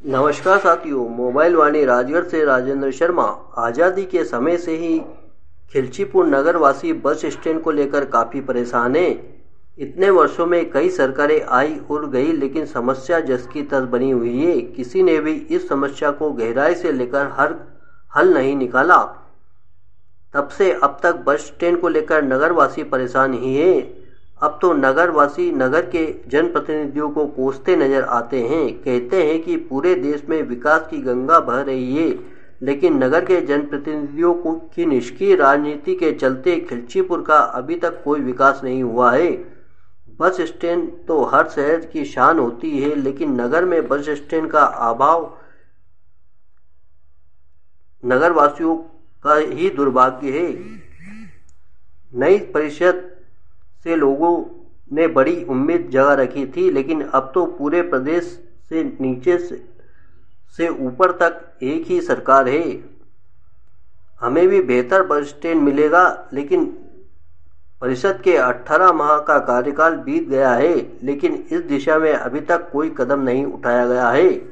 नमस्कार साथियों, मोबाइल वाणी राजगढ़ से राजेंद्र शर्मा। आज़ादी के समय से ही खिलचीपुर नगर वासी बस स्टैंड को लेकर काफ़ी परेशान हैं। इतने वर्षों में कई सरकारें आई और गई, लेकिन समस्या जस की तस बनी हुई है। किसी ने भी इस समस्या को गहराई से लेकर हल नहीं निकाला। तब से अब तक बस स्टैंड को लेकर नगरवासी परेशान ही हैं। अब तो नगरवासी नगर के जनप्रतिनिधियों को कोसते नजर आते हैं। कहते हैं कि पूरे देश में विकास की गंगा बह रही है, लेकिन नगर के जनप्रतिनिधियों की निष्क्रिय राजनीति के चलते खिलचीपुर का अभी तक कोई विकास नहीं हुआ है। बस स्टैंड तो हर शहर की शान होती है, लेकिन नगर में बस स्टैंड का अभाव नगरवासियों का ही दुर्भाग्य है। नई परिषद से लोगों ने बड़ी उम्मीद जगा रखी थी, लेकिन अब तो पूरे प्रदेश से नीचे से ऊपर तक एक ही सरकार है। हमें भी बेहतर बस स्टैंड मिलेगा, लेकिन परिषद के 18 माह का कार्यकाल बीत गया है, लेकिन इस दिशा में अभी तक कोई कदम नहीं उठाया गया है।